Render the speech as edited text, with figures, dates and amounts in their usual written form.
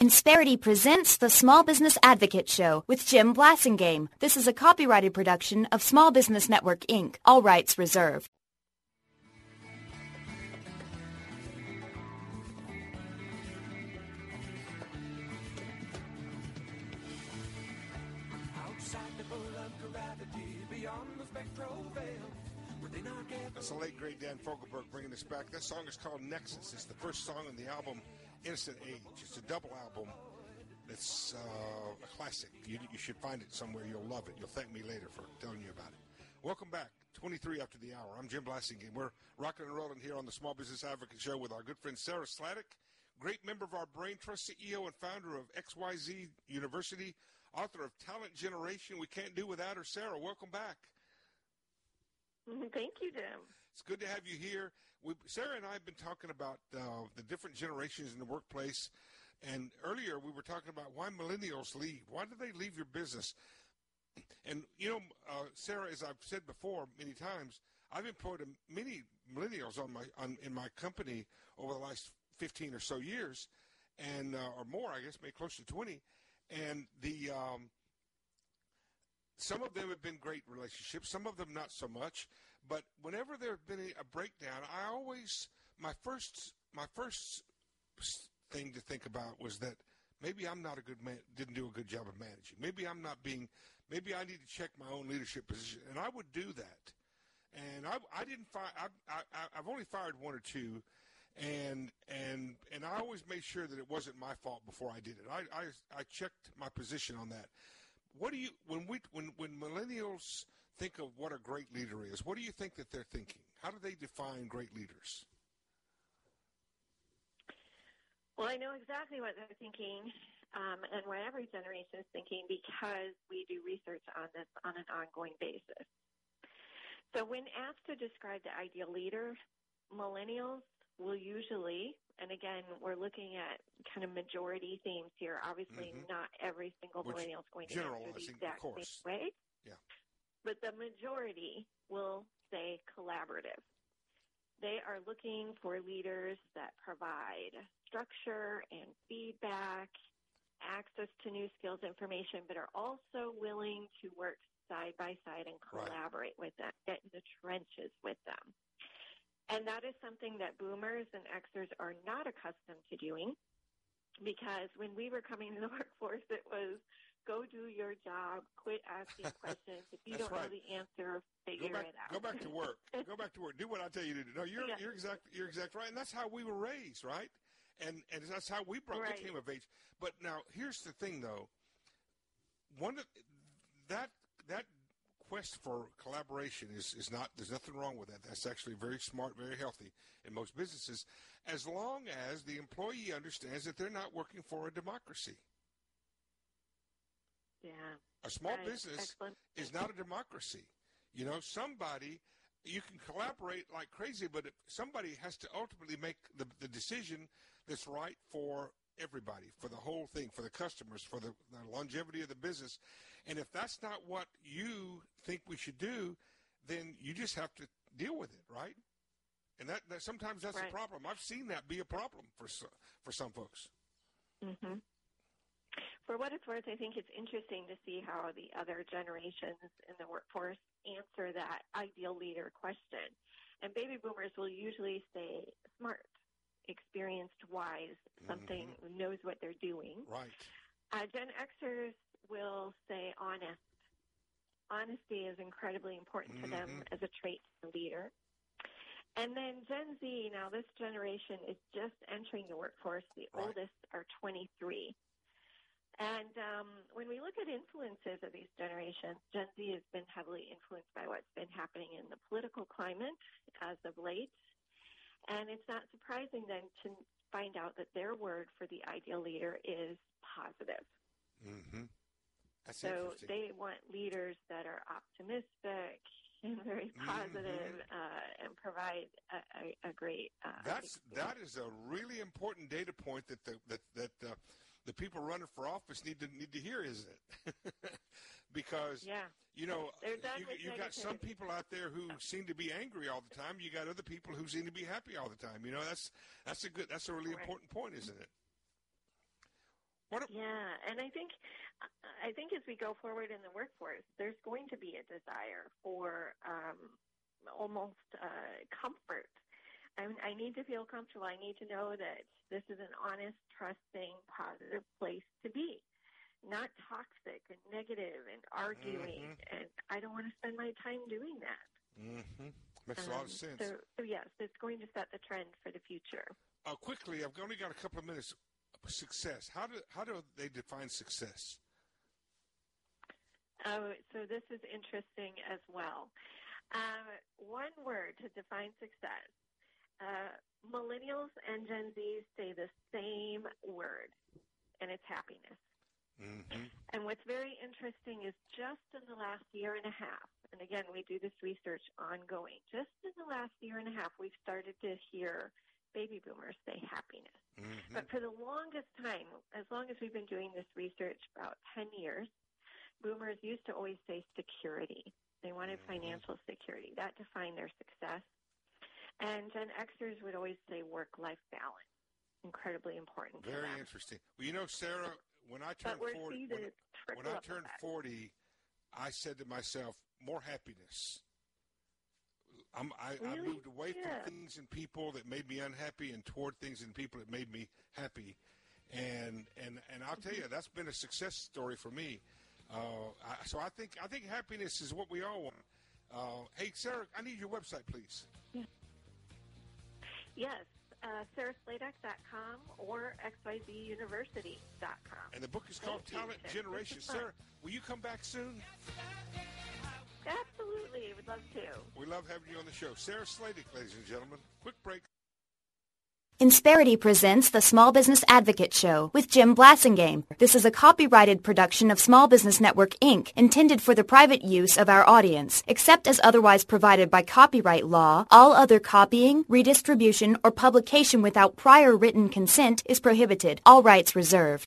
Insperity presents the Small Business Advocate Show with Jim Blasingame. This is a copyrighted production of Small Business Network, Inc., all rights reserved. That's the late, great Dan Fogelberg bringing us back. That song is called Nexus. It's the first song on the album Innocent Age. It's a double album. It's a classic. You should find it somewhere. You'll love it. You'll thank me later for telling you about it. Welcome back. 23 after the hour. I'm Jim Blasingame. We're rocking and rolling here on the Small Business Advocate Show with our good friend Sarah Sladek, great member of our Brain Trust, CEO and founder of XYZ University, author of Talent Generation. We can't do without her. Sarah, welcome back. Thank you, Jim. It's good to have you here. Sarah and I have been talking about the different generations in the workplace, and earlier we were talking about why millennials leave. Why do they leave your business? And, you know, Sarah, as I've said before many times, I've employed many millennials in my company over the last 15 or so years, and or more, I guess, maybe close to 20. And some of them have been great relationships, some of them not so much. But whenever there have been a breakdown, my first thing to think about was that maybe I'm not a good man, didn't do a good job of managing. Maybe I need to check my own leadership position, and I would do that. And I've only fired one or two, and I always made sure that it wasn't my fault before I did it. I checked my position on that. What do you when millennials think of what a great leader is, what do you think that they're thinking? How do they define great leaders? Well, I know exactly what they're thinking and what every generation is thinking because we do research on this on an ongoing basis. So when asked to describe the ideal leader, millennials will usually, and again, we're looking at kind of majority themes here. Obviously, not every single millennial is going to answer the exact same way. Yeah. But the majority will say collaborative. They are looking for leaders that provide structure and feedback, access to new skills, information, but are also willing to work side by side and collaborate with them, get in the trenches with them. And that is something that boomers and Xers are not accustomed to doing, because when we were coming to the workforce, it was go do your job, quit asking questions. If you don't know the answer, figure it out. Go back to work. Go back to work. Do what I tell you to do. No, you're exactly right. And that's how we were raised, right? And that's how we became of age. But now here's the thing, though. That quest for collaboration is not. There's nothing wrong with that. That's actually very smart, very healthy in most businesses, as long as the employee understands that they're not working for a democracy. Yeah. A small business is not a democracy. You know, you can collaborate like crazy, but somebody has to ultimately make the decision that's right for everybody, for the whole thing, for the customers, for the longevity of the business. And if that's not what you think we should do, then you just have to deal with it, right? And that sometimes that's a problem. I've seen that be a problem for some folks. Mm-hmm. For what it's worth, I think it's interesting to see how the other generations in the workforce answer that ideal leader question. And baby boomers will usually say smart, experienced, wise, something knows what they're doing. Right. Gen Xers will say honest. Honesty is incredibly important to them as a trait of a leader. And then Gen Z, now this generation is just entering the workforce. The oldest are 23. And when we look at influences of these generations, Gen Z has been heavily influenced by what's been happening in the political climate as of late. And it's not surprising then to find out that their word for the ideal leader is positive. That's so they want leaders that are optimistic and very positive, and provide a great. That is a really important data point that the people running for office need to hear, isn't it? Because you know, you got some people out there who seem to be angry all the time. You got other people who seem to be happy all the time. You know, that's a really important point, isn't it? Yeah, and I think as we go forward in the workforce, there's going to be a desire for almost comfort. I need to feel comfortable. I need to know that this is an honest, trusting, positive place to be, not toxic and negative and arguing. And I don't want to spend my time doing that. Makes a lot of sense. So yes, it's going to set the trend for the future. Quickly, I've only got a couple of minutes. Success. How do they define success? So this is interesting as well. One word to define success. Millennials and Gen Z say the same word, and it's happiness. And what's very interesting is just in the last year and a half, and again, we do this research ongoing, just in the last year and a half, we've started to hear baby boomers say happiness. But for the longest time, as long as we've been doing this research, about 10 years, boomers used to always say security. They wanted financial security. That defined their success. And Gen Xers would always say work-life balance. Incredibly important. Very interesting. Well, Sarah, when I turned 40, when I turned 40, I said to myself, more happiness. I moved away from things and people that made me unhappy and toward things and people that made me happy. And I'll tell you, that's been a success story for me. So I think happiness is what we all want. Hey, Sarah, I need your website, please. Yes, sarahsladek.com or xyzuniversity.com. And the book is called Talent Generation. Sarah, will you come back soon? Absolutely. We'd love to. We love having you on the show. Sarah Sladek, ladies and gentlemen. Quick break. Insperity presents the Small Business Advocate Show with Jim Blasingame. This is a copyrighted production of Small Business Network, Inc., intended for the private use of our audience. Except as otherwise provided by copyright law, all other copying, redistribution, or publication without prior written consent is prohibited. All rights reserved.